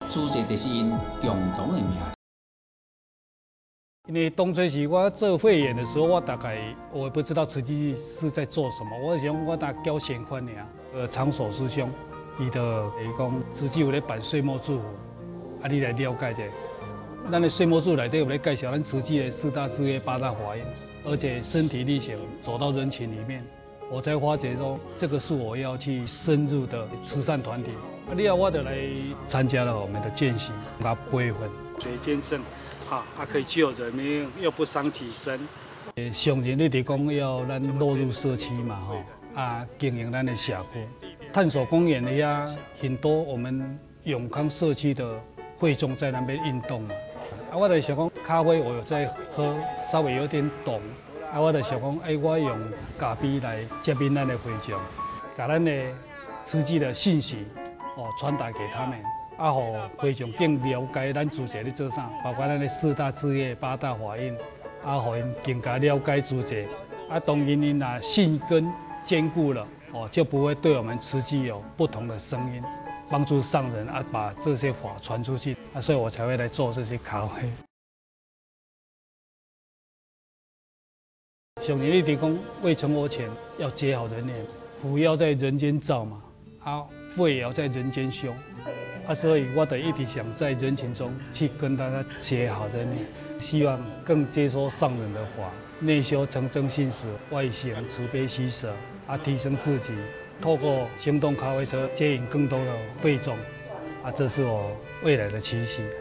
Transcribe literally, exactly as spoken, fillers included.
主席就是因共同的命。 因为当初是我做会员的时候，我大概我也不知道慈济是在做什么，我想我打交贤款尔。呃，长寿师兄，伊就会讲慈济有咧办岁末祝福，啊，你来了解者。咱的岁末祝内底有咧介绍咱慈济的四大志业、八大法印，而且身体力行走到人群里面，我才发觉说这个是我要去深入的慈善团体。啊，以后我就来参加了我们的见习，啊，培训水捐赠。啊，啊可以救人命，又不伤己身。呃，上人你哋讲要咱落入社区嘛，吼，啊经营咱的社区。探索公园的呀，很多我们永康社区的会众在那边运动嘛。啊，我就想讲咖啡我有在喝，稍微有点懂。啊，我就想讲，哎，我用咖啡来接引咱的会众，把咱的慈济的信息哦传达给他们。啊，互会众更了解咱主席咧做啥，包括咱的四大志业、八大法印，啊，互因更加了解主席。啊，当然因若信根坚固了，哦，就不会对我们慈济有不同的声音，帮助上人啊，把这些法传出去。啊，所以我才会来做这些咖啡。上人一直讲，未成佛前要结好人缘，福要在人间造嘛，啊，慧也要在人间修。啊，所以我得一直想在人群中去跟大家结好人缘，希望更接受上人的法，内修诚正信实，外行慈悲喜舍，啊，提升自己，透过行动咖啡车接引更多的会众，啊，这是我未来的期许。